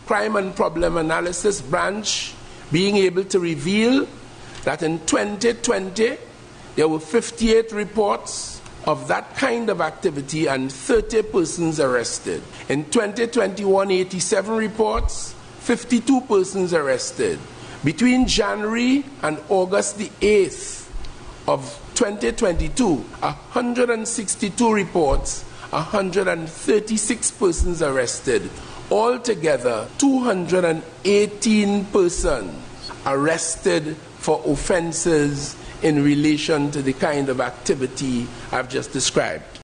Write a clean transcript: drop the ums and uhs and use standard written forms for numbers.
Crime and Problem Analysis Branch being able to reveal that in 2020 there were 58 reports of that kind of activity and 30 persons arrested. In 2021, 87 reports, 52 persons arrested. Between January and August the 8th of 2022, 162 reports, 136 persons arrested. Altogether, 218 persons arrested for offenses in relation to the kind of activity I've just described.